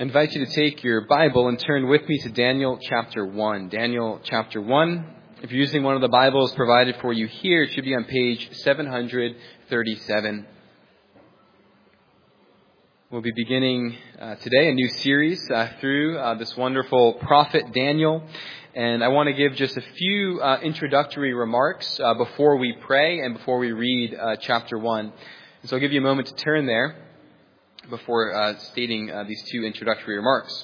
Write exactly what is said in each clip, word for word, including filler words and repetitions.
I invite you to take your Bible and turn with me to Daniel chapter one. Daniel chapter one. If you're using one of the Bibles provided for you here, it should be on page seven thirty-seven. We'll be beginning uh, today a new series uh, through uh, this wonderful prophet Daniel. And I want to give just a few uh, introductory remarks uh, before we pray and before we read uh, chapter one. And so I'll give you a moment to turn there before uh, stating uh, these two introductory remarks.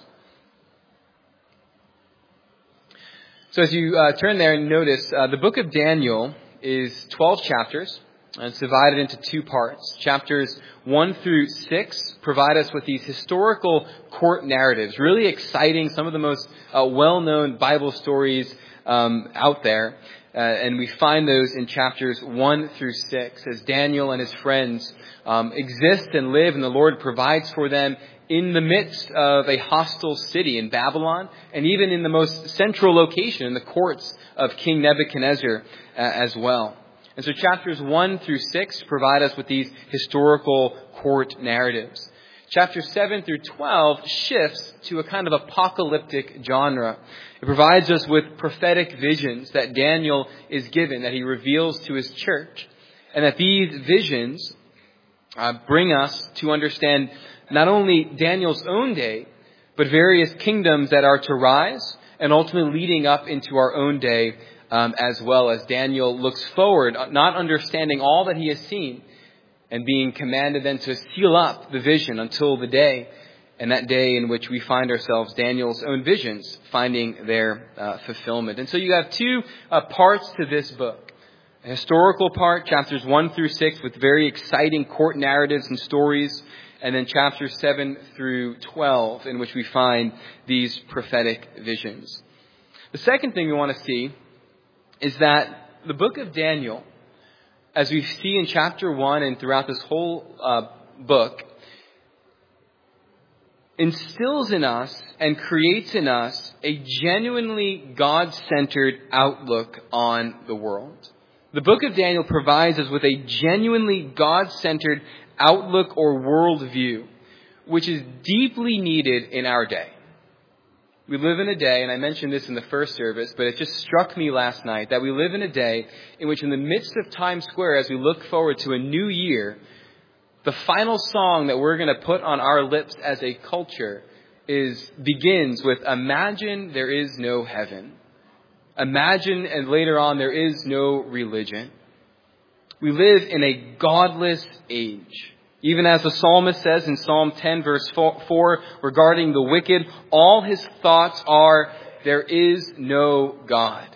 So as you uh, turn there and notice, uh, the book of Daniel is twelve chapters, and it's divided into two parts. Chapters one through six provide us with these historical court narratives, really exciting, some of the most uh, well-known Bible stories um, out there. Uh, and we find those in chapters one through six as Daniel and his friends um, exist and live, and the Lord provides for them in the midst of a hostile city in Babylon, and even in the most central location in the courts of King Nebuchadnezzar uh, as well. And so chapters one through six provide us with these historical court narratives. Chapters seven through twelve shifts to a kind of apocalyptic genre. It provides us with prophetic visions that Daniel is given, that he reveals to his church. And that these visions uh, bring us to understand not only Daniel's own day, but various kingdoms that are to rise, and ultimately leading up into our own day um, as well, as Daniel looks forward, not understanding all that he has seen, and being commanded then to seal up the vision until the day, and that day in which we find ourselves, Daniel's own visions, finding their uh, fulfillment. And so you have two uh, parts to this book. A historical part, chapters one through six, with very exciting court narratives and stories, and then chapters seven through twelve, in which we find these prophetic visions. The second thing we want to see is that the book of Daniel, as we see in chapter one and throughout this whole uh, book, instills in us and creates in us a genuinely God-centered outlook on the world. The book of Daniel provides us with a genuinely God-centered outlook or worldview, which is deeply needed in our day. We live in a day, and I mentioned this in the first service, but it just struck me last night, that we live in a day in which in the midst of Times Square, as we look forward to a new year, the final song that we're going to put on our lips as a culture is begins with "Imagine there is no heaven. Imagine," and later on, "there is no religion." We live in a godless age. Even as the psalmist says in Psalm ten, verse four, regarding the wicked, all his thoughts are, "There is no God."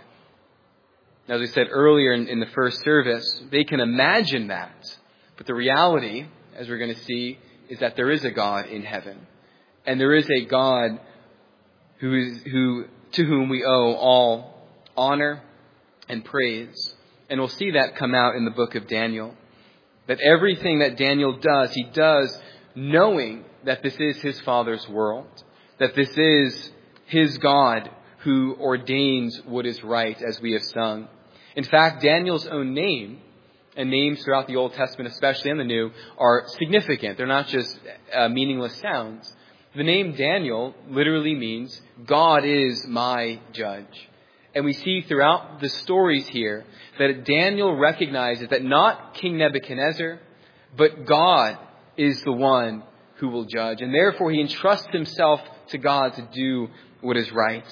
As we said earlier in, in the first service, they can imagine that. But the reality, as we're going to see, is that there is a God in heaven. And there is a God who is, who, to whom we owe all honor and praise. And we'll see that come out in the book of Daniel. That everything that Daniel does, he does knowing that this is his Father's world. That this is his God who ordains what is right, as we have sung. In fact, Daniel's own name, and names throughout the Old Testament, especially in the New, are significant. They're not just uh, meaningless sounds. The name Daniel literally means, "God is my judge." And we see throughout the stories here that Daniel recognizes that not King Nebuchadnezzar, but God is the one who will judge. And therefore he entrusts himself to God to do what is right.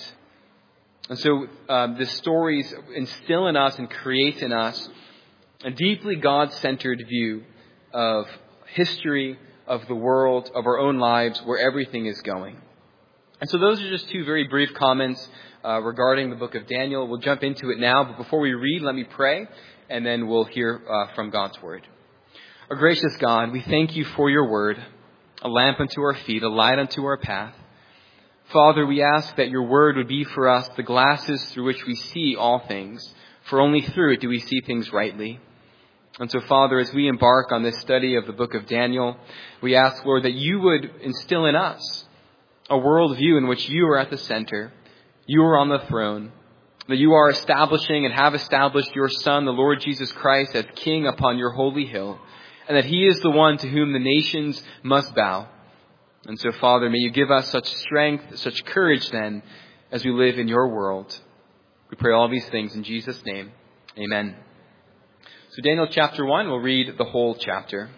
And so um, the stories instill in us and create in us a deeply God-centered view of history, of the world, of our own lives, where everything is going. And so those are just two very brief comments uh, regarding the book of Daniel. We'll jump into it now, but before we read, let me pray, and then we'll hear uh, from God's word. Our gracious God, we thank you for your word, a lamp unto our feet, a light unto our path. Father, we ask that your word would be for us the glasses through which we see all things, for only through it do we see things rightly. And so, Father, as we embark on this study of the book of Daniel, we ask, Lord, that you would instill in us a worldview in which you are at the center, you are on the throne, that you are establishing and have established your Son, the Lord Jesus Christ, as King upon your holy hill, and that he is the one to whom the nations must bow. And so, Father, may you give us such strength, such courage then, as we live in your world. We pray all these things in Jesus' name. Amen. So Daniel chapter one, we'll read the whole chapter.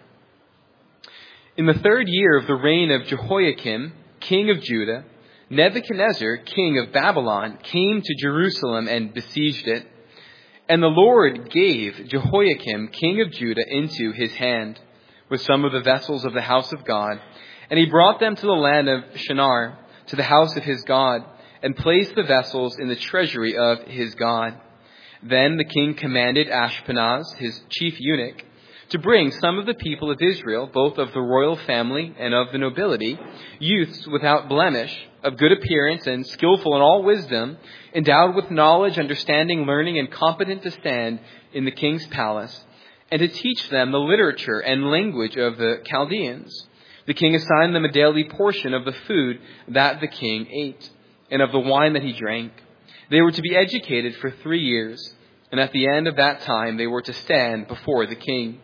In the third year of the reign of Jehoiakim, king of Judah, Nebuchadnezzar, king of Babylon, came to Jerusalem and besieged it. And the Lord gave Jehoiakim, king of Judah, into his hand, with some of the vessels of the house of God. And he brought them to the land of Shinar, to the house of his God, and placed the vessels in the treasury of his God. Then the king commanded Ashpenaz, his chief eunuch, to bring some of the people of Israel, both of the royal family and of the nobility, youths without blemish, of good appearance and skillful in all wisdom, endowed with knowledge, understanding, learning, and competent to stand in the king's palace, and to teach them the literature and language of the Chaldeans. The king assigned them a daily portion of the food that the king ate, and of the wine that he drank. They were to be educated for three years, and at the end of that time they were to stand before the king.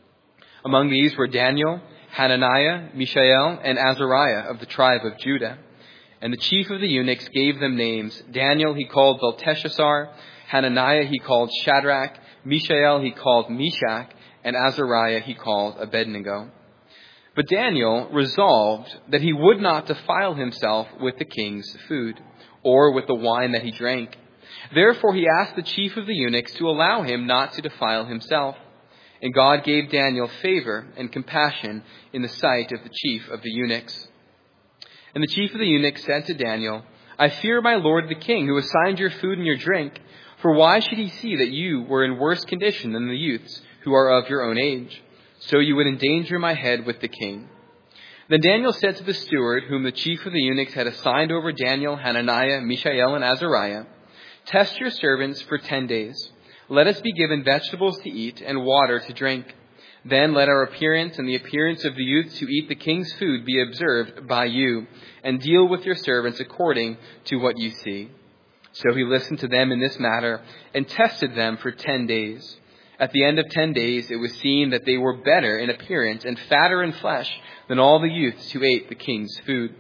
Among these were Daniel, Hananiah, Mishael, and Azariah of the tribe of Judah. And the chief of the eunuchs gave them names. Daniel he called Belteshazzar, Hananiah he called Shadrach, Mishael he called Meshach, and Azariah he called Abednego. But Daniel resolved that he would not defile himself with the king's food, or with the wine that he drank. Therefore he asked the chief of the eunuchs to allow him not to defile himself. And God gave Daniel favor and compassion in the sight of the chief of the eunuchs. And the chief of the eunuchs said to Daniel, I fear my lord the king, who assigned your food and your drink. For why should he see that you were in worse condition than the youths who are of your own age? So you would endanger my head with the king. Then Daniel said to the steward, whom the chief of the eunuchs had assigned over Daniel, Hananiah, Mishael, and Azariah, test your servants for ten days. Let us be given vegetables to eat and water to drink. Then let our appearance and the appearance of the youths who eat the king's food be observed by you, and deal with your servants according to what you see. So he listened to them in this matter and tested them for ten days. At the end of ten days, it was seen that they were better in appearance and fatter in flesh than all the youths who ate the king's food.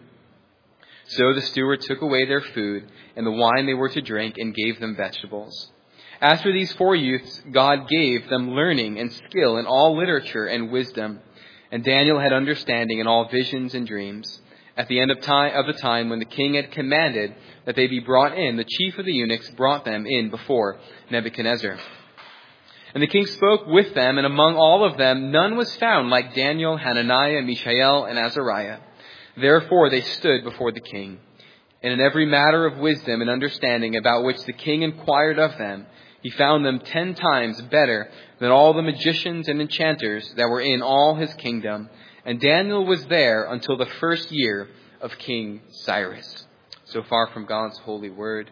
So the steward took away their food and the wine they were to drink and gave them vegetables. As for these four youths, God gave them learning and skill in all literature and wisdom. And Daniel had understanding in all visions and dreams. At the end of time of the time when the king had commanded that they be brought in, the chief of the eunuchs brought them in before Nebuchadnezzar. And the king spoke with them, and among all of them none was found like Daniel, Hananiah, Mishael, and Azariah. Therefore they stood before the king. And in every matter of wisdom and understanding about which the king inquired of them, he found them ten times better than all the magicians and enchanters that were in all his kingdom. And Daniel was there until the first year of King Cyrus. So far from God's holy word.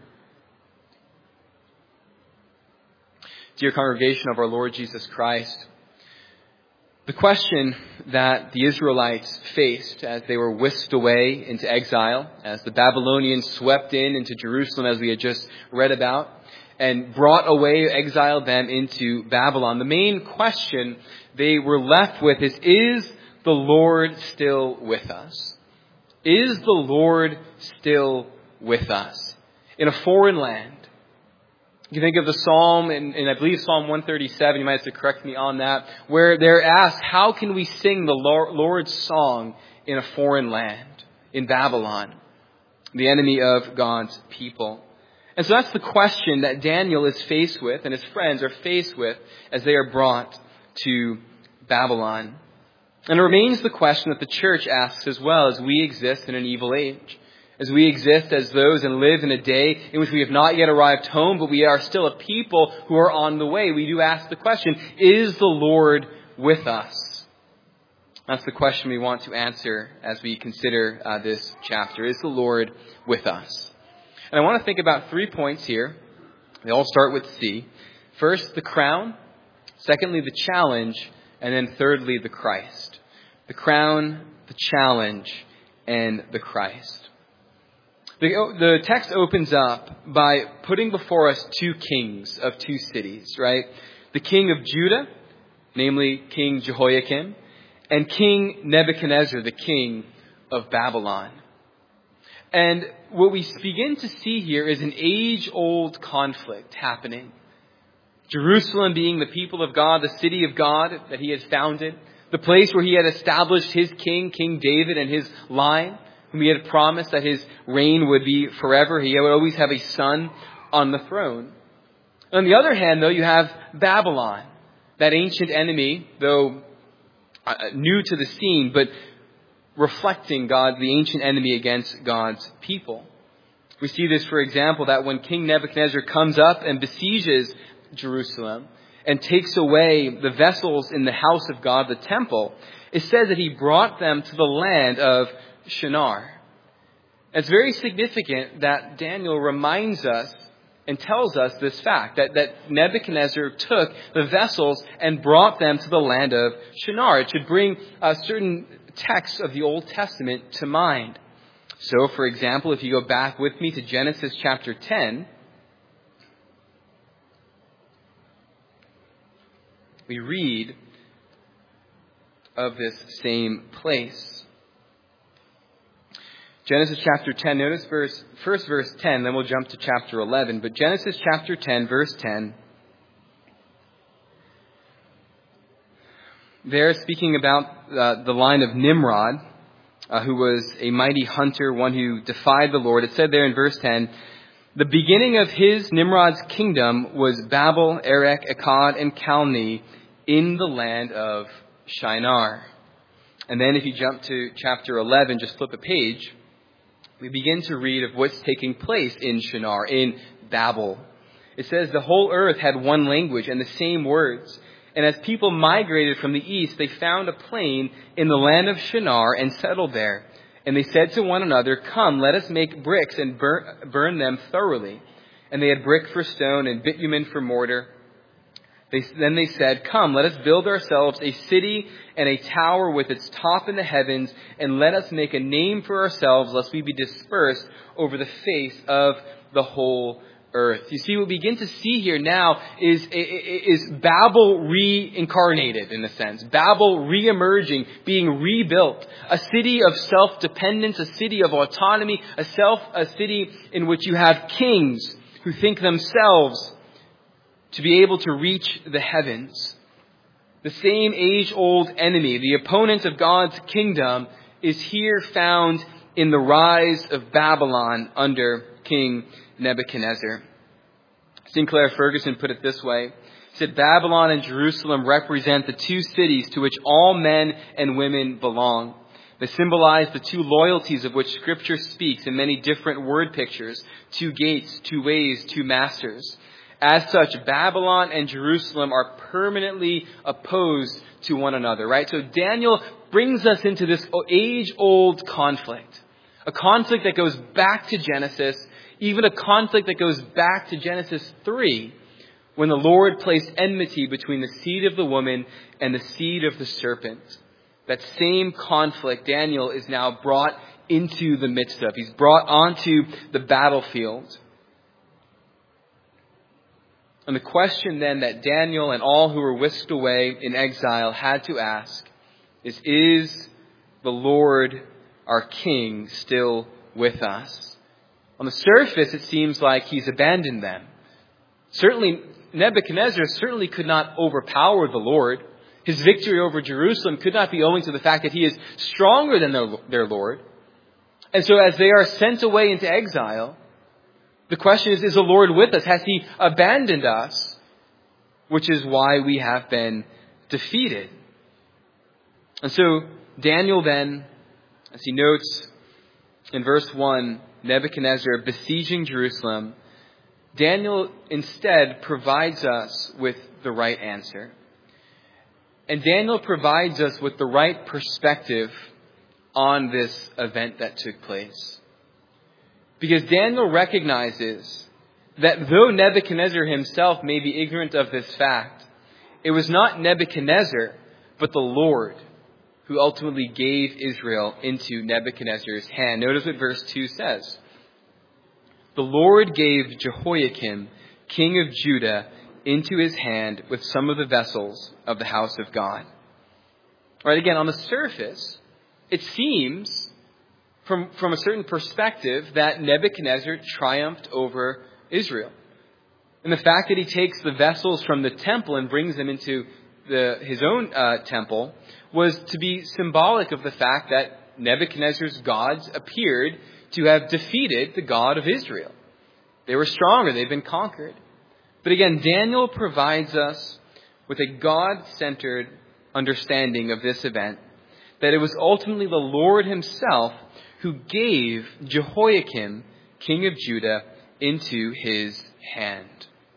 Dear congregation of our Lord Jesus Christ, the question that the Israelites faced as they were whisked away into exile, as the Babylonians swept in into Jerusalem, as we had just read about, and brought away, exiled them into Babylon. The main question they were left with is, is the Lord still with us? Is the Lord still with us in a foreign land? You think of the Psalm, and, and I believe Psalm one thirty-seven, you might have to correct me on that, where they're asked, how can we sing the Lord's song in a foreign land, in Babylon, the enemy of God's people? And so that's the question that Daniel is faced with and his friends are faced with as they are brought to Babylon. And it remains the question that the church asks as well, as we exist in an evil age. As we exist as those and live in a day in which we have not yet arrived home, but we are still a people who are on the way. We do ask the question, is the Lord with us? That's the question we want to answer as we consider uh, this chapter. Is the Lord with us? And I want to think about three points here. They all start with C. First, the crown. Secondly, the challenge. And then thirdly, the Christ. The crown, the challenge, and the Christ. The, the text opens up by putting before us two kings of two cities, right? The king of Judah, namely King Jehoiakim, and King Nebuchadnezzar, the king of Babylon. And what we begin to see here is an age-old conflict happening. Jerusalem being the people of God, the city of God that he had founded, the place where he had established his king, King David, and his line, whom he had promised that his reign would be forever. He would always have a son on the throne. On the other hand, though, you have Babylon, that ancient enemy, though uh, new to the scene, but reflecting God, the ancient enemy against God's people. We see this, for example, that when King Nebuchadnezzar comes up and besieges Jerusalem and takes away the vessels in the house of God, the temple, it says that he brought them to the land of Shinar. It's very significant that Daniel reminds us and tells us this fact, that, that Nebuchadnezzar took the vessels and brought them to the land of Shinar. It should bring uh, certain texts of the Old Testament to mind. So, for example, if you go back with me to Genesis chapter ten, we read of this same place. Genesis chapter ten, notice verse, first verse ten, then we'll jump to chapter eleven. But Genesis chapter ten, verse ten, there speaking about uh, the line of Nimrod, uh, who was a mighty hunter, one who defied the Lord. It said there in verse ten, the beginning of his, Nimrod's kingdom, was Babel, Erech, Akkad, and Calneh in the land of Shinar. And then if you jump to chapter eleven, just flip a page, we begin to read of what's taking place in Shinar, in Babel. It says the whole earth had one language and the same words. And as people migrated from the east, they found a plain in the land of Shinar and settled there. And they said to one another, come, let us make bricks and burn, burn them thoroughly. And they had brick for stone and bitumen for mortar. They, then they said, come, let us build ourselves a city and a tower with its top in the heavens, and let us make a name for ourselves, lest we be dispersed over the face of the whole earth. You see, what we begin to see here now is, is Babel reincarnated, in a sense. Babel re-emerging, being rebuilt. A city of self-dependence, a city of autonomy, a self, a city in which you have kings who think themselves to be able to reach the heavens. The same age-old enemy, the opponent of God's kingdom, is here found in the rise of Babylon under King Nebuchadnezzar. Sinclair Ferguson put it this way. He said, Babylon and Jerusalem represent the two cities to which all men and women belong. They symbolize the two loyalties of which Scripture speaks in many different word pictures. Two gates, two ways, two masters. As such, Babylon and Jerusalem are permanently opposed to one another, right? So Daniel brings us into this age-old conflict. A conflict that goes back to Genesis, even a conflict that goes back to Genesis three, when the Lord placed enmity between the seed of the woman and the seed of the serpent. That same conflict Daniel is now brought into the midst of. He's brought onto the battlefield. And the question then that Daniel and all who were whisked away in exile had to ask is, is the Lord our King still with us? On the surface, it seems like he's abandoned them. Certainly, Nebuchadnezzar certainly could not overpower the Lord. His victory over Jerusalem could not be owing to the fact that he is stronger than their, their Lord. And so as they are sent away into exile, the question is, is the Lord with us? Has he abandoned us? Which is why we have been defeated. And so Daniel then, as he notes in verse one, Nebuchadnezzar besieging Jerusalem, Daniel instead provides us with the right answer. And Daniel provides us with the right perspective on this event that took place. Because Daniel recognizes that though Nebuchadnezzar himself may be ignorant of this fact, it was not Nebuchadnezzar, but the Lord who ultimately gave Israel into Nebuchadnezzar's hand. Notice what verse two says. The Lord gave Jehoiakim, king of Judah, into his hand with some of the vessels of the house of God. All right, again, on the surface, it seems from, from a certain perspective that Nebuchadnezzar triumphed over Israel. And the fact that he takes the vessels from the temple and brings them into the, his own uh, temple was to be symbolic of the fact that Nebuchadnezzar's gods appeared to have defeated the God of Israel. They were stronger. They've been conquered. But again, Daniel provides us with a God-centered understanding of this event, that it was ultimately the Lord himself who gave Jehoiakim, king of Judah, into his hand.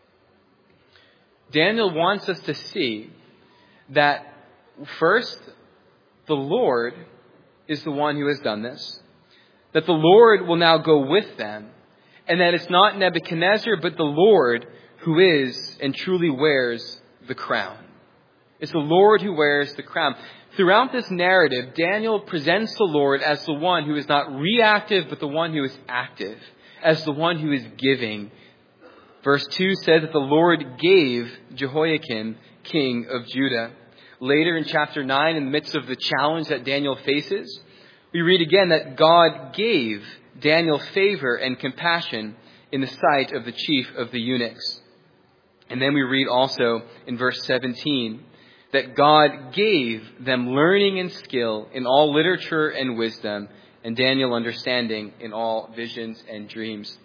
Daniel wants us to see that first, the Lord is the one who has done this, that the Lord will now go with them, and that it's not Nebuchadnezzar, but the Lord who is and truly wears the crown. It's the Lord who wears the crown. Throughout this narrative, Daniel presents the Lord as the one who is not reactive, but the one who is active, as the one who is giving. Verse two says that the Lord gave Jehoiakim, king of Judah. Later in chapter nine, in the midst of the challenge that Daniel faces, we read again that God gave Daniel favor and compassion in the sight of the chief of the eunuchs. And then we read also in verse seventeen that God gave them learning and skill in all literature and wisdom, and Daniel understanding in all visions and dreams.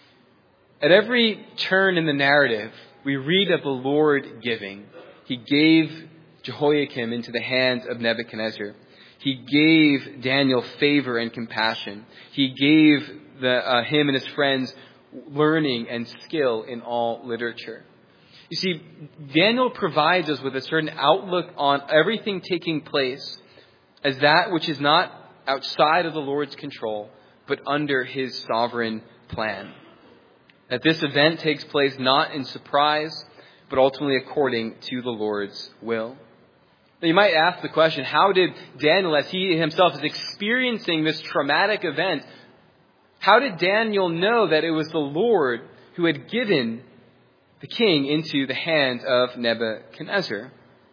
At every turn in the narrative, we read of the Lord giving. He gave Jehoiakim into the hands of Nebuchadnezzar. He gave Daniel favor and compassion. He gave the, uh, him and his friends learning and skill in all literature. You see, Daniel provides us with a certain outlook on everything taking place as that which is not outside of the Lord's control, but under his sovereign plan. That this event takes place not in surprise, but ultimately according to the Lord's will. Now you might ask the question, how did Daniel, as he himself is experiencing this traumatic event, how did Daniel know that it was the Lord who had given the king into the hand of Nebuchadnezzar?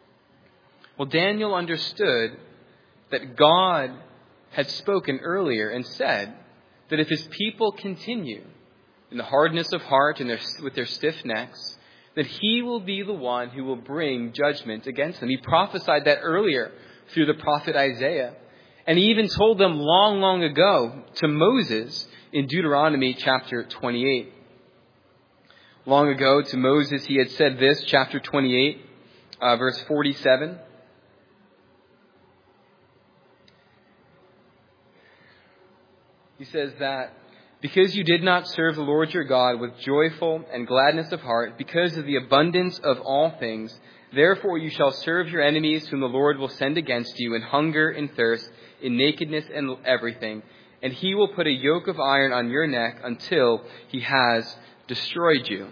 Well, Daniel understood that God had spoken earlier and said that if his people continue in the hardness of heart and their, with their stiff necks, that he will be the one who will bring judgment against them. He prophesied that earlier through the prophet Isaiah. And he even told them long, long ago to Moses in Deuteronomy chapter twenty-eight. Long ago to Moses he had said this, chapter twenty-eight, uh, verse forty-seven. He says that, because you did not serve the Lord your God with joyful and gladness of heart, because of the abundance of all things, therefore you shall serve your enemies whom the Lord will send against you in hunger and thirst, in nakedness and everything. And he will put a yoke of iron on your neck until he has destroyed you.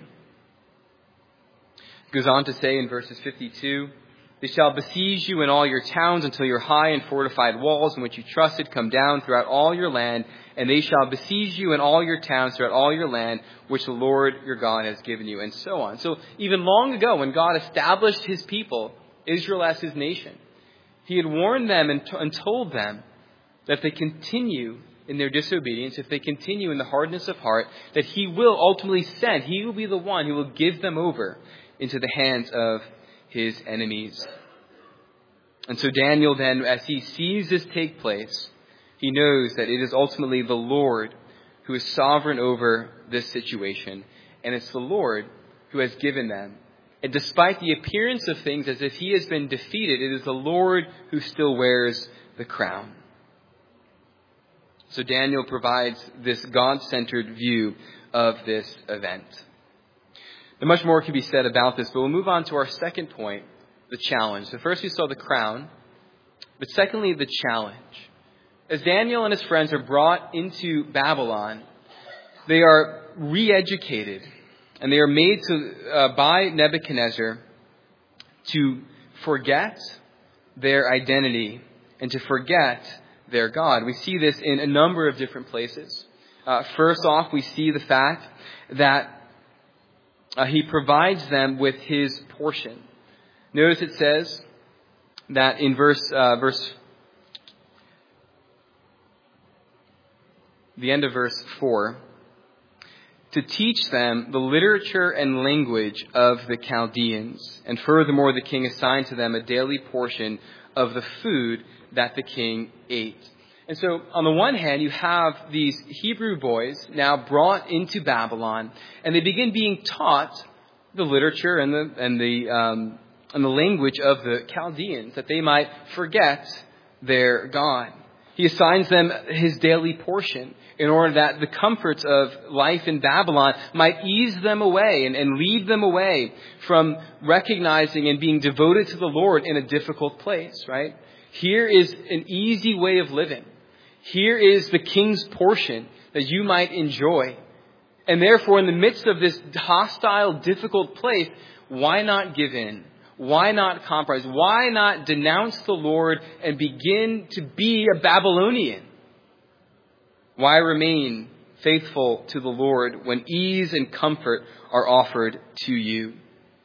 It goes on to say in verses fifty-two, they shall besiege you in all your towns until your high and fortified walls in which you trusted come down throughout all your land, and they shall besiege you in all your towns throughout all your land, which the Lord your God has given you, and so on. So even long ago, when God established his people, Israel as his nation, he had warned them and, t- and told them that if they continue in their disobedience, if they continue in the hardness of heart, that he will ultimately send, he will be the one who will give them over into the hands of his enemies. And so Daniel then, as he sees this take place, he knows that it is ultimately the Lord who is sovereign over this situation. And it's the Lord who has given them. And despite the appearance of things as if he has been defeated, it is the Lord who still wears the crown. So Daniel provides this God-centered view of this event. And much more can be said about this, but we'll move on to our second point, the challenge. So first we saw the crown, but secondly, the challenge. As Daniel and his friends are brought into Babylon, they are re-educated, and they are made to uh, by Nebuchadnezzar to forget their identity and to forget their God. We see this in a number of different places. Uh, first off, we see the fact that uh, he provides them with his portion. Notice it says that in verse uh, verse the end of verse four, to teach them the literature and language of the Chaldeans. And furthermore, the king assigned to them a daily portion of the food that the king ate. And so, on the one hand, you have these Hebrew boys now brought into Babylon, and they begin being taught the literature and the and the um, and the language of the Chaldeans, that they might forget their God. He assigns them his daily portion in order that the comforts of life in Babylon might ease them away and, and lead them away from recognizing and being devoted to the Lord in a difficult place, right? Here is an easy way of living. Here is the king's portion that you might enjoy. And therefore, in the midst of this hostile, difficult place, why not give in? Why not compromise? Why not denounce the Lord and begin to be a Babylonian? Why remain faithful to the Lord when ease and comfort are offered to you?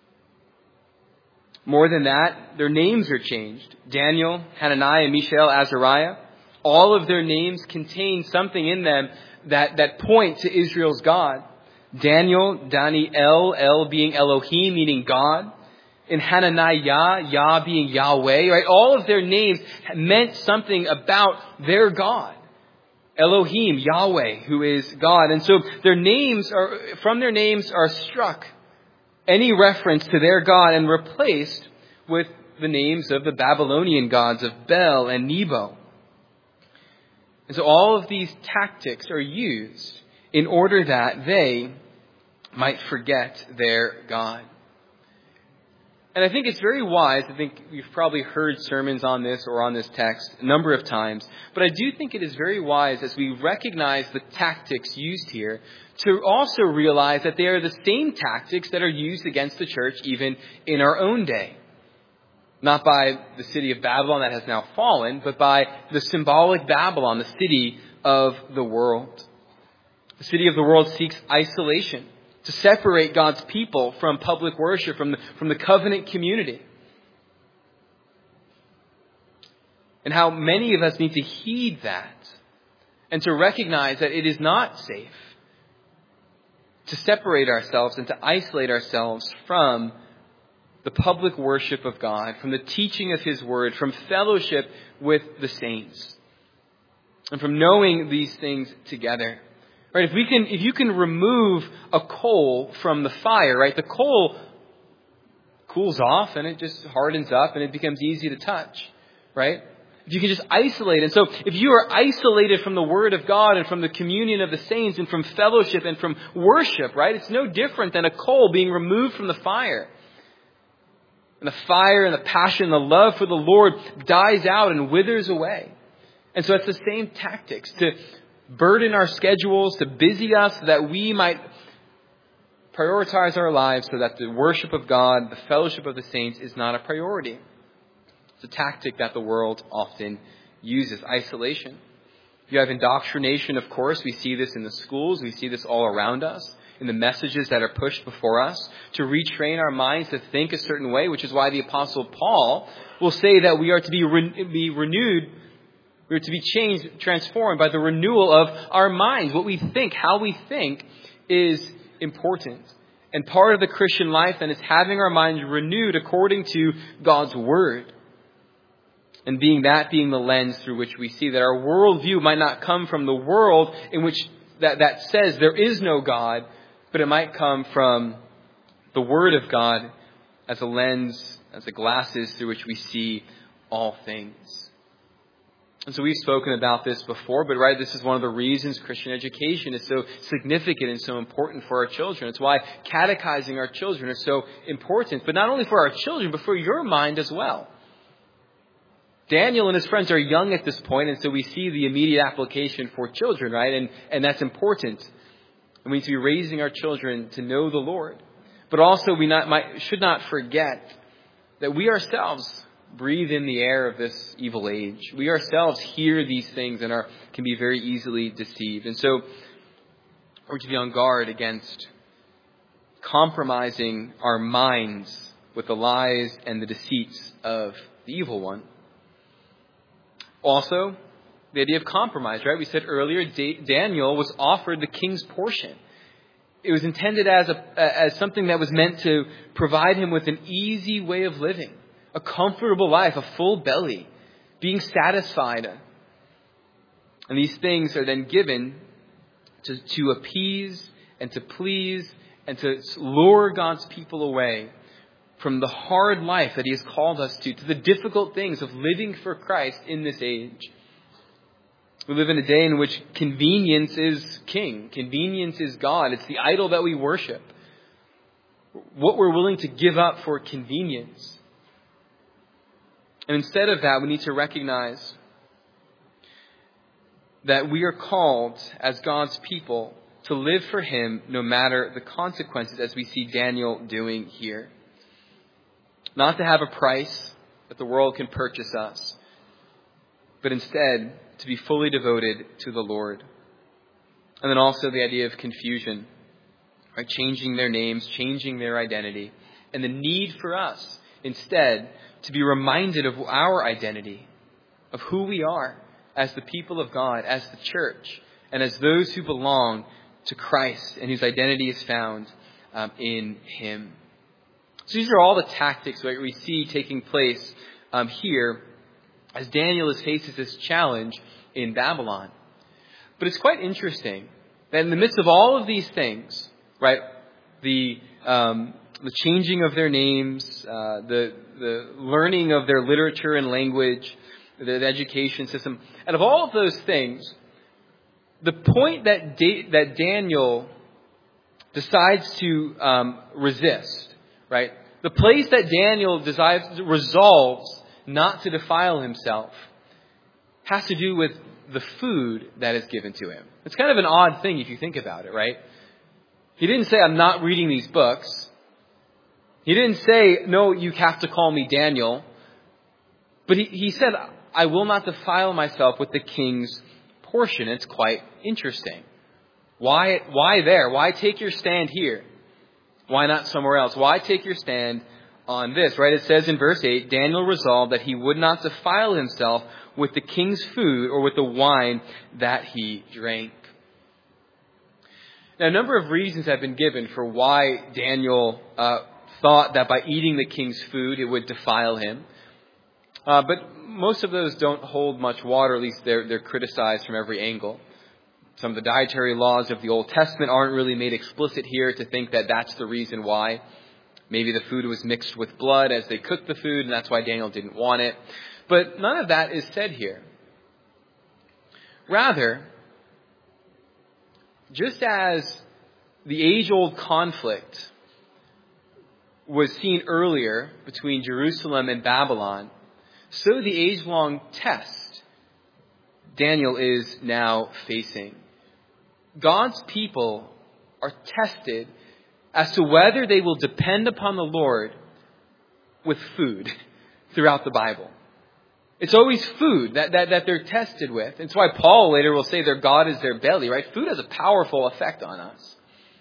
More than that, their names are changed. Daniel, Hananiah, Mishael, Azariah, all of their names contain something in them that, that point to Israel's God. Daniel, Daniel, El being Elohim, meaning God. In Hananiah, Yah being Yahweh, right? All of their names meant something about their God. Elohim, Yahweh, who is God. And so their names are, from their names are struck any reference to their God and replaced with the names of the Babylonian gods of Bel and Nebo. And so all of these tactics are used in order that they might forget their God. And I think it's very wise. I think you've probably heard sermons on this or on this text a number of times. But I do think it is very wise as we recognize the tactics used here to also realize that they are the same tactics that are used against the church even in our own day. Not by the city of Babylon that has now fallen, but by the symbolic Babylon, the city of the world. The city of the world seeks isolation, to separate God's people from public worship, from the, from the covenant community. And how many of us need to heed that and to recognize that it is not safe to separate ourselves and to isolate ourselves from the public worship of God, from the teaching of His Word, from fellowship with the saints, and from knowing these things together. Right? If we can, if you can remove a coal from the fire, right, the coal cools off and it just hardens up and it becomes easy to touch, right? If you can just isolate. And so if you are isolated from the Word of God and from the communion of the saints and from fellowship and from worship, right, it's no different than a coal being removed from the fire. And the fire and the passion, the love for the Lord dies out and withers away. And so it's the same tactics to burden our schedules, to busy us so that we might prioritize our lives so that the worship of God, the fellowship of the saints is not a priority. It's a tactic that the world often uses, isolation. You have indoctrination, of course. We see this in the schools. We see this all around us, in the messages that are pushed before us, to retrain our minds to think a certain way, which is why the Apostle Paul will say that we are to be, re- be renewed, we are to be changed, transformed by the renewal of our minds. What we think, how we think is important. And part of the Christian life then is having our minds renewed according to God's Word. And being that being the lens through which we see that our worldview might not come from the world in which that, that says there is no God, but it might come from the Word of God as a lens, as the glasses through which we see all things. And so we've spoken about this before, but right, this is one of the reasons Christian education is so significant and so important for our children. It's why catechizing our children is so important, but not only for our children, but for your mind as well. Daniel and his friends are young at this point, and so we see the immediate application for children, right? And, and that's important. And we need to be raising our children to know the Lord. But also we not might, should not forget that we ourselves breathe in the air of this evil age. We ourselves hear these things and are can be very easily deceived. And so we're to be on guard against compromising our minds with the lies and the deceits of the evil one. Also, The idea of compromise, right? We said earlier, Daniel was offered the king's portion. It was intended as a as something that was meant to provide him with an easy way of living, a comfortable life, a full belly, being satisfied. And these things are then given to, to appease and to please and to lure God's people away from the hard life that He has called us to, to the difficult things of living for Christ in this age. We live in a day in which convenience is king. Convenience is God. It's the idol that we worship. What we're willing to give up for convenience. And instead of that, we need to recognize that we are called as God's people to live for Him no matter the consequences, as we see Daniel doing here. Not to have a price that the world can purchase us, but instead to be fully devoted to the Lord. And then also the idea of confusion, right? Changing their names, changing their identity, and the need for us instead to be reminded of our identity, of who we are as the people of God, as the church, and as those who belong to Christ and whose identity is found um, in Him. So these are all the tactics that we see taking place um, here as Daniel faces this challenge in Babylon. But it's quite interesting that in the midst of all of these things, right, the um, the changing of their names, uh, the the learning of their literature and language, the, the education system, out of all of those things, the point that da- that Daniel decides to um, resist, right, the place that Daniel decides resolves not to defile himself has to do with the food that is given to him. It's kind of an odd thing if you think about it, right? He didn't say, I'm not reading these books. He didn't say, no, you have to call me Daniel. But he, he said, I will not defile myself with the king's portion. It's quite interesting. Why, why there? Why take your stand here? Why not somewhere else? Why take your stand on this, right? It says in verse eight, Daniel resolved that he would not defile himself with the king's food or with the wine that he drank. Now, a number of reasons have been given for why Daniel uh, thought that by eating the king's food, it would defile him. Uh, but most of those don't hold much water, at least they're, they're criticized from every angle. Some of the dietary laws of the Old Testament aren't really made explicit here to think that that's the reason why. Maybe the food was mixed with blood as they cooked the food, and that's why Daniel didn't want it. But none of that is said here. Rather, just as the age-old conflict was seen earlier between Jerusalem and Babylon, so the age-long test Daniel is now facing. God's people are tested as to whether they will depend upon the Lord with food throughout the Bible. It's always food that, that, that they're tested with. It's why Paul later will say their God is their belly, right? Food has a powerful effect on us.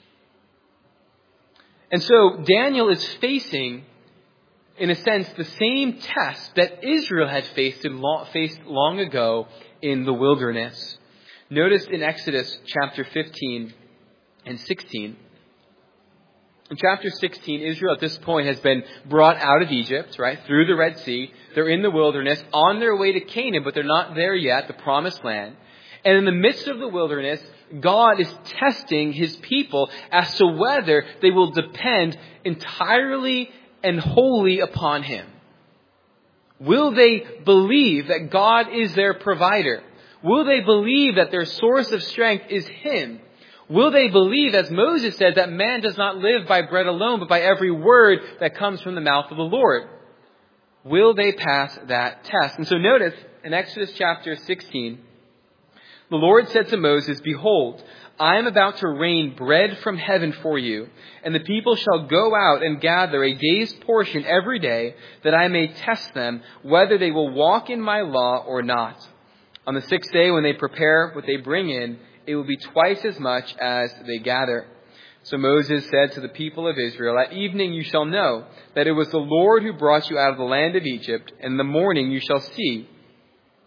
And so Daniel is facing, in a sense, the same test that Israel had faced, in long, faced long ago in the wilderness. Notice in Exodus chapter fifteen and sixteen. In chapter sixteen, Israel at this point has been brought out of Egypt, right, through the Red Sea. They're in the wilderness, on their way to Canaan, but they're not there yet, the promised land. And in the midst of the wilderness, God is testing His people as to whether they will depend entirely and wholly upon Him. Will they believe that God is their provider? Will they believe that their source of strength is Him? Will they believe, as Moses said, that man does not live by bread alone, but by every word that comes from the mouth of the Lord? Will they pass that test? And so notice in Exodus chapter sixteen, the Lord said to Moses, Behold, I am about to rain bread from heaven for you, and the people shall go out and gather a day's portion every day, that I may test them whether they will walk in my law or not. On the sixth day, when they prepare what they bring in, it will be twice as much as they gather. So Moses said to the people of Israel, At evening you shall know that it was the Lord who brought you out of the land of Egypt, and in the morning you shall see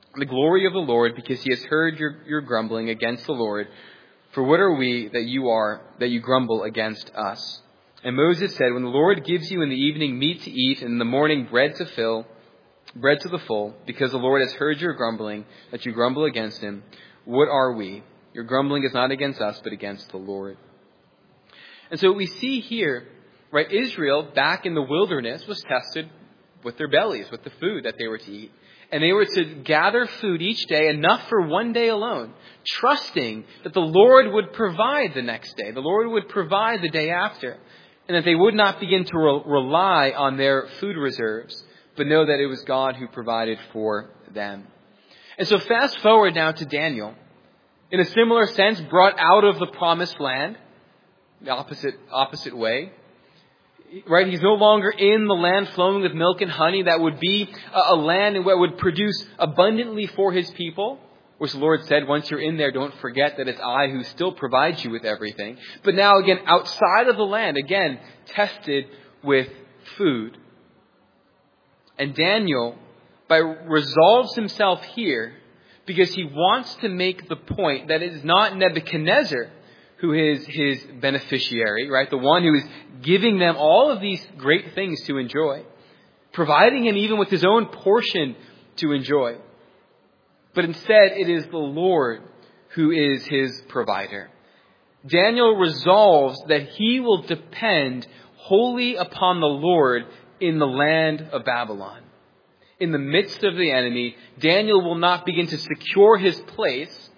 the glory of the Lord, because he has heard your, your grumbling against the Lord. For what are we that you are, that you grumble against us? And Moses said, when the Lord gives you in the evening meat to eat, and in the morning bread to fill, bread to the full, because the Lord has heard your grumbling, that you grumble against him, what are we? Your grumbling is not against us, but against the Lord. And so what we see here, right, Israel back in the wilderness was tested with their bellies, with the food that they were to eat. And they were to gather food each day, enough for one day alone, trusting that the Lord would provide the next day. The Lord would provide the day after. And that they would not begin to re- rely on their food reserves, but know that it was God who provided for them. And so fast forward now to Daniel. In a similar sense, brought out of the promised land, the opposite, opposite way. Right? He's no longer in the land flowing with milk and honey that would be a, a land that would produce abundantly for his people. Which the Lord said, once you're in there, don't forget that it's I who still provides you with everything. But now again, outside of the land, again, tested with food. And Daniel, by resolves himself here, because he wants to make the point that it is not Nebuchadnezzar who is his beneficiary, right? The one who is giving them all of these great things to enjoy, providing him even with his own portion to enjoy. But instead, it is the Lord who is his provider. Daniel resolves that he will depend wholly upon the Lord in the land of Babylon. In the midst of the enemy, Daniel will not begin to secure his place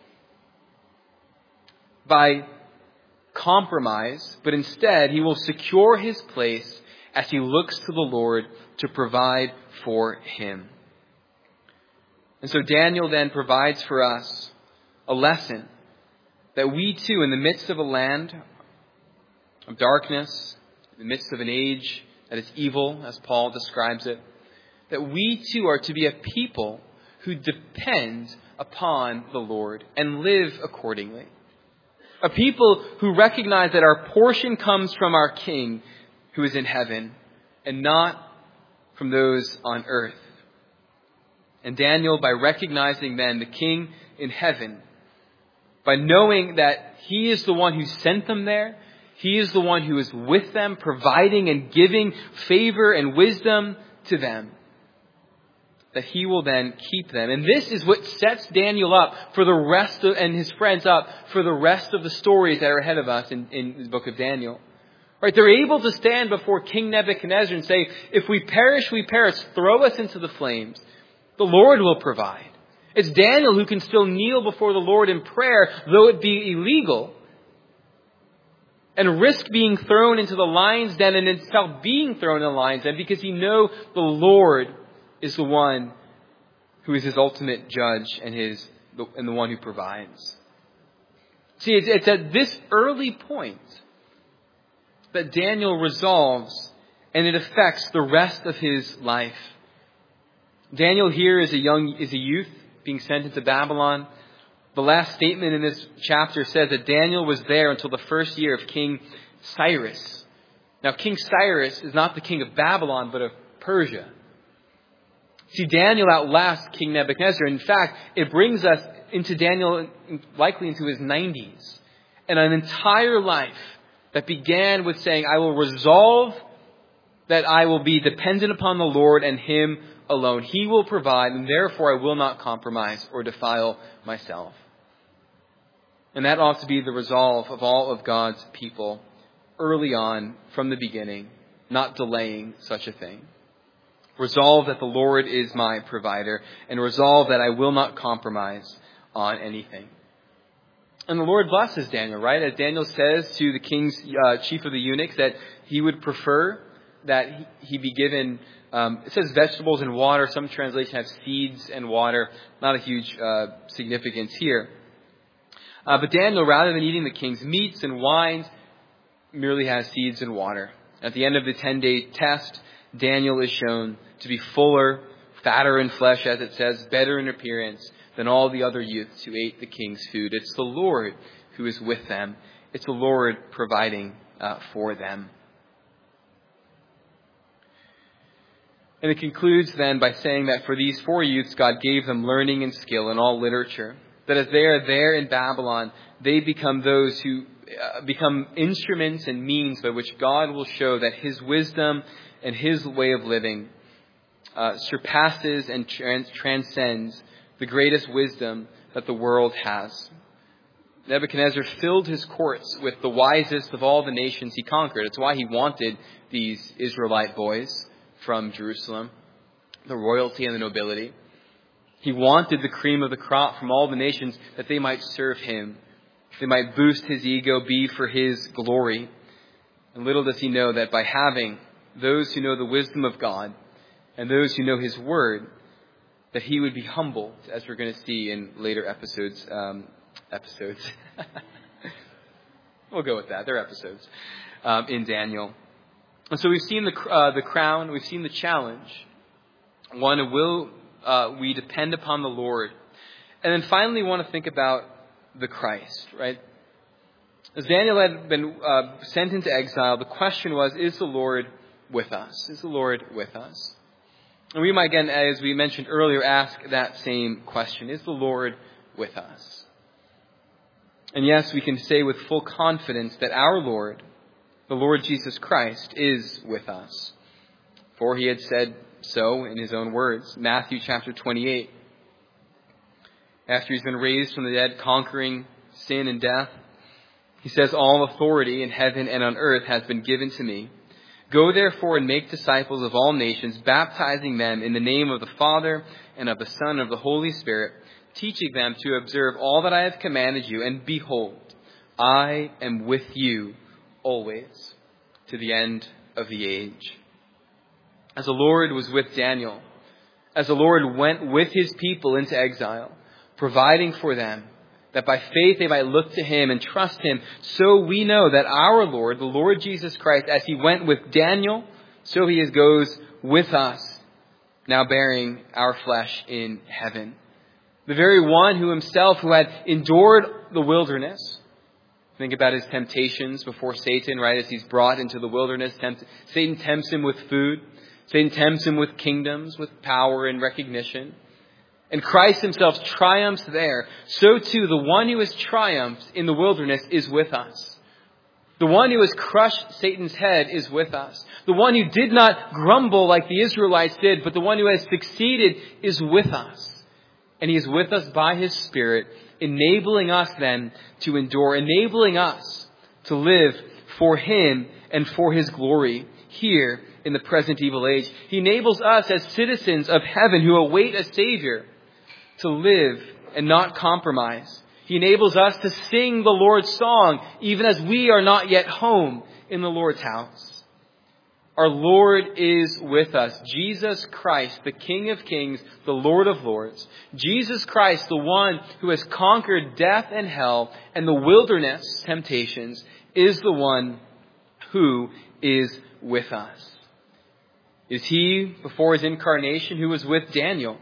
by compromise, but instead he will secure his place as he looks to the Lord to provide for him. And so Daniel then provides for us a lesson that we too, in the midst of a land of darkness, in the midst of an age that is evil, as Paul describes it, that we too are to be a people who depend upon the Lord and live accordingly. A people who recognize that our portion comes from our King who is in heaven and not from those on earth. And Daniel, by recognizing then the King in heaven, by knowing that he is the one who sent them there, he is the one who is with them, providing and giving favor and wisdom to them, that he will then keep them. And this is what sets Daniel up for the rest of, and his friends up for the rest of the stories that are ahead of us in, in the book of Daniel. Right? They're able to stand before King Nebuchadnezzar and say, if we perish, we perish. Throw us into the flames. The Lord will provide. It's Daniel who can still kneel before the Lord in prayer, though it be illegal, and risk being thrown into the lion's den and himself being thrown in the lion's den, because he knows the Lord is the one who is his ultimate judge and his and the one who provides. See, it's, it's at this early point that Daniel resolves, and it affects the rest of his life. Daniel here is a young, is a youth being sent into Babylon. The last statement in this chapter says that Daniel was there until the first year of King Cyrus. Now, King Cyrus is not the king of Babylon, but of Persia. See, Daniel outlasts King Nebuchadnezzar. In fact, it brings us into Daniel, likely into his nineties, and an entire life that began with saying, I will resolve that I will be dependent upon the Lord and him alone. He will provide, and therefore I will not compromise or defile myself. And that ought to be the resolve of all of God's people early on from the beginning, not delaying such a thing. Resolve that the Lord is my provider, and resolve that I will not compromise on anything. And the Lord blesses Daniel, right? As Daniel says to the king's uh, chief of the eunuchs that he would prefer that he be given, um, it says vegetables and water. Some translations have seeds and water. Not a huge uh, significance here. Uh, but Daniel, rather than eating the king's meats and wines, merely has seeds and water. At the end of the ten-day test, Daniel is shown to be fuller, fatter in flesh, as it says, better in appearance than all the other youths who ate the king's food. It's the Lord who is with them. It's the Lord providing uh, for them. And it concludes then by saying that for these four youths, God gave them learning and skill in all literature. That as they are there in Babylon, they become those who uh, become instruments and means by which God will show that His wisdom and His way of living uh, surpasses and trans- transcends the greatest wisdom that the world has. Nebuchadnezzar filled his courts with the wisest of all the nations he conquered. It's why he wanted these Israelite boys from Jerusalem, the royalty and the nobility. He wanted the cream of the crop from all the nations that they might serve him. They might boost his ego, be for his glory. And little does he know that by having those who know the wisdom of God and those who know His word, that he would be humbled, as we're going to see in later episodes. Um, episodes. We'll go with that. They're episodes um, in Daniel. And so we've seen the uh, the crown. We've seen the challenge. One, will uh, we depend upon the Lord? And then finally, we want to think about the Christ, right? As Daniel had been uh, sent into exile, the question was, is the Lord with us? Is the Lord with us? And we might, again, as we mentioned earlier, ask that same question. Is the Lord with us? And yes, we can say with full confidence that our Lord, the Lord Jesus Christ, is with us. For He had said so in His own words. Matthew chapter twenty-eight. After He's been raised from the dead, conquering sin and death, He says, all authority in heaven and on earth has been given to me. Go therefore and make disciples of all nations, baptizing them in the name of the Father and of the Son and of the Holy Spirit, teaching them to observe all that I have commanded you. And behold, I am with you always to the end of the age. As the Lord was with Daniel, as the Lord went with His people into exile, providing for them, that by faith they might look to Him and trust Him, so we know that our Lord, the Lord Jesus Christ, as He went with Daniel, so He goes with us, now bearing our flesh in heaven. The very one who Himself, who had endured the wilderness. Think about His temptations before Satan, right? As He's brought into the wilderness, tempt, Satan tempts Him with food. Satan tempts Him with kingdoms, with power and recognition. And Christ Himself triumphs there. So too, the one who has triumphed in the wilderness is with us. The one who has crushed Satan's head is with us. The one who did not grumble like the Israelites did, but the one who has succeeded is with us. And He is with us by His Spirit, enabling us then to endure, enabling us to live for Him and for His glory here in the present evil age. He enables us as citizens of heaven who await a Savior to live and not compromise. He enables us to sing the Lord's song even as we are not yet home in the Lord's house. Our Lord is with us. Jesus Christ, the King of Kings, the Lord of Lords. Jesus Christ, the one who has conquered death and hell and the wilderness temptations, is the one who is with us. It is He, before His incarnation, who was with Daniel.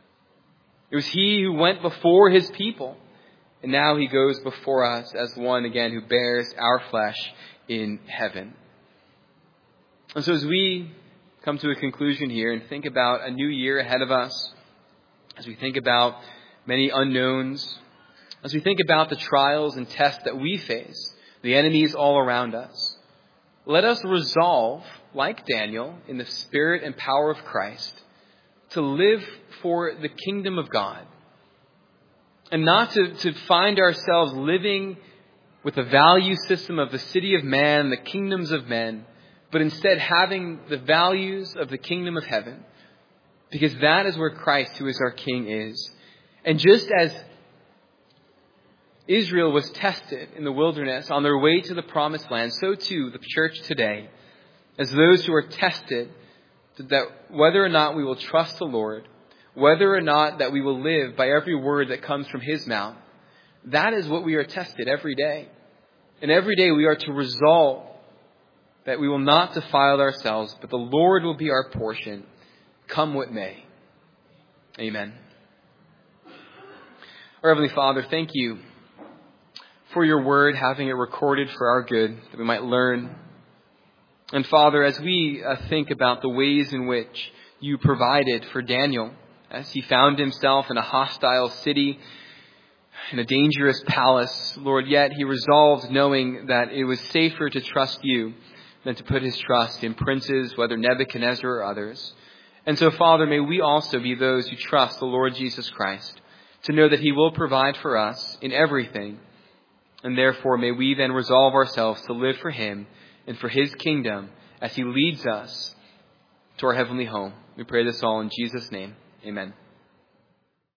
It was He who went before His people. And now He goes before us as one, again, who bears our flesh in heaven. And so as we come to a conclusion here and think about a new year ahead of us, as we think about many unknowns, as we think about the trials and tests that we face, the enemies all around us, let us resolve, like Daniel, in the Spirit and power of Christ, to live for the kingdom of God. And not to, to find ourselves living with the value system of the city of man, the kingdoms of men, but instead having the values of the kingdom of heaven. Because that is where Christ, who is our King, is. And just as Israel was tested in the wilderness on their way to the promised land, so too the church today, as those who are tested, that whether or not we will trust the Lord, whether or not that we will live by every word that comes from His mouth, that is what we are tested every day. And every day we are to resolve that we will not defile ourselves, but the Lord will be our portion, come what may. Amen. Our Heavenly Father, thank You for Your word, having it recorded for our good, that we might learn. And Father, as we uh, think about the ways in which you provided for Daniel as he found himself in a hostile city, in a dangerous palace. Lord, yet he resolved, knowing that it was safer to trust you than to put his trust in princes, whether Nebuchadnezzar or others. And so, Father, may we also be those who trust the Lord Jesus Christ, to know that he will provide for us in everything. And therefore, may we then resolve ourselves to live for him and for his kingdom as he leads us to our heavenly home. We pray this all in Jesus' name. Amen.